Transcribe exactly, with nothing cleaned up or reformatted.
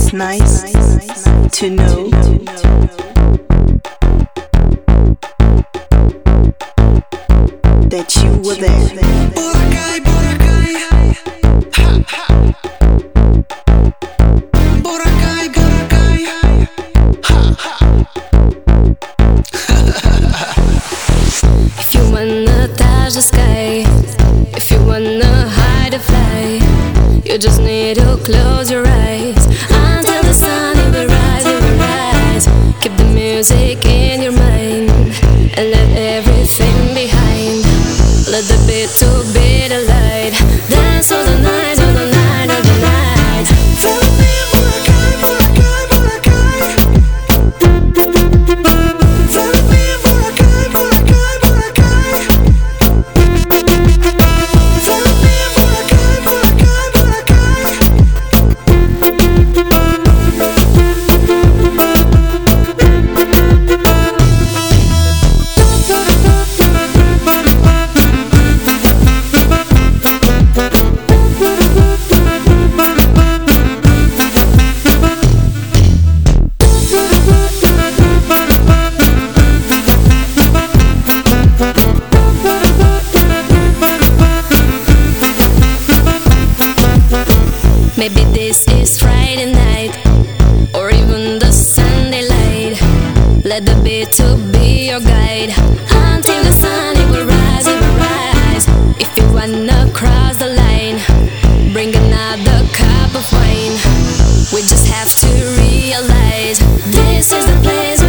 It's nice to know that you were there. Boracay, Boracay, ha, ha. Boracay, Boracay, ha, ha. If you wanna touch the sky, if you wanna hide or fly, you just need to close your eyes until the sun it will rise, it will rise. Keep the music in your mind and let everything behind. Let the beat to be the light. Dance all the night, all the night, all the night. Follow me, Boracay, Boracay, Boracay. Follow me, Boracay, Boracay, Boracay. Follow me, Boracay, Boracay, Boracay. Maybe this is Friday night, or even the Sunday light. Let the beat to be your guide until the sun it will rise, it will rise. If you wanna cross the line, bring another cup of wine. We just have to realize this is the place